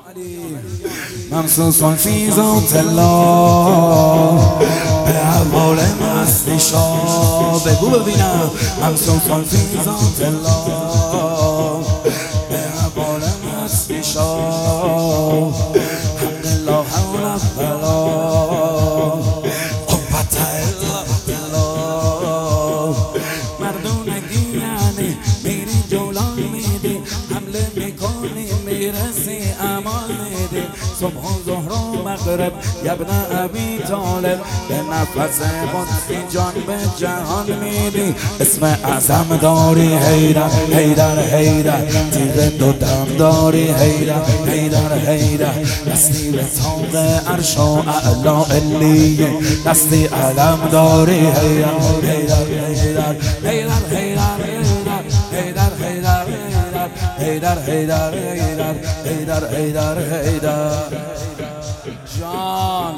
ممسوس فی ذات الله به احوال مستی شا. بگو ببینم ممسوس فی ذات الله به احوال مستی شا. حق الله حول بلا قوت الا بالله. مردونگی یعنی میری جولان میدی، حمله میکنی میرسی امان میدی. صبح و ظهر و مغرب یبن ابی طالب به نفس قدسی جان به جهان میدی. اسم اعظم داری حیدر حیدر حیدر، تیغ دو دم داری حیدر حیدر حیدر. دستی به طاق عرش و اعلا علیه، دستی علم داری حیدر حیدر حیدر حیدر حیدر حیدر حیدر حیدر حیدر حیدر حیدر جان.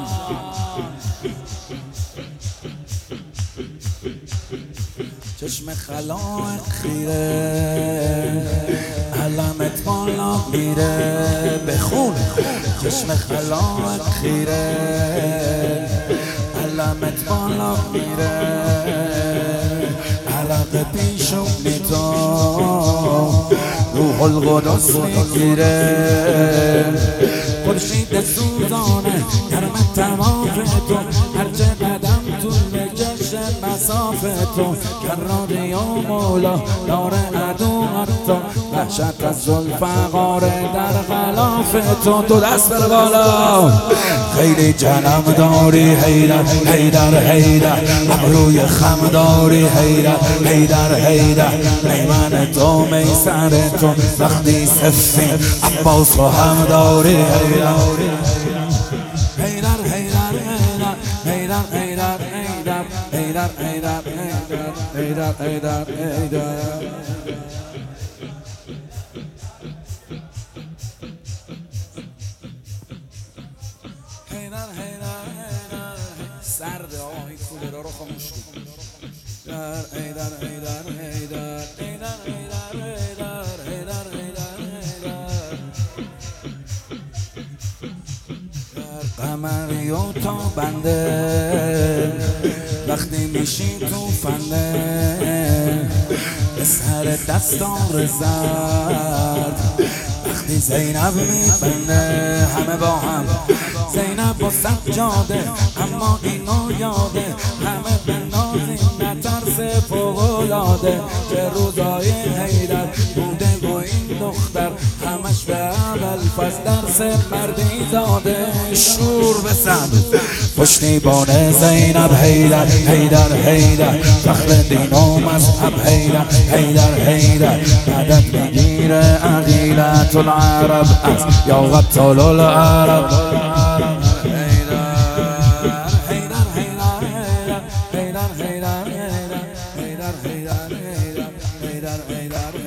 چشم خلایق خیره، علمت بالا میره بخون. چشم خلایق خیره، علمت بالا میره. علق پیشونی تو روح القدس میگیره. خورشید سوزانه گرم تواف تو، هرچه قدم طول جشن مساف تو. کراری یا مولا دار عدو حتی، وحشت از ذوالفقار در غلاف تو. دو دست بر بالا خیلی جنم داری حیدر حیدر حیدر. ابروی خم داری حیدر حیدر حیدر. میمن تو میسر تو وقتی سفین عباس رو هم داری حیدر حیدر حیدر حیدر حیدر حیدر حیدر حیدر حیدر حیدر. سرده آهی کولرها رو خاموش کن. حیدر حیدر حیدر حیدر حیدر حیدر حیدر حیدر حیدر. قمری و تا بنده وقتی میشی تو فنده، به سر دستار زرد وقتی زینب میبنده. همه با هم زینب و سجاده، اما اینو یاده همه بنازی نترس فوق‌العاده. چه روزای حیدر بوده و این دختر همش به ابوالفضل درس مردی زاده. شور بزن پشتیبان زینب حیدر حیدر حیدر. فخر دین و مذهب حیدر حیدر حیدر. مدد میگیره عقیلت العرب از یا قتال العرب. حیدر حیدر حیدر حیدر حیدر حیدر حیدر حیدر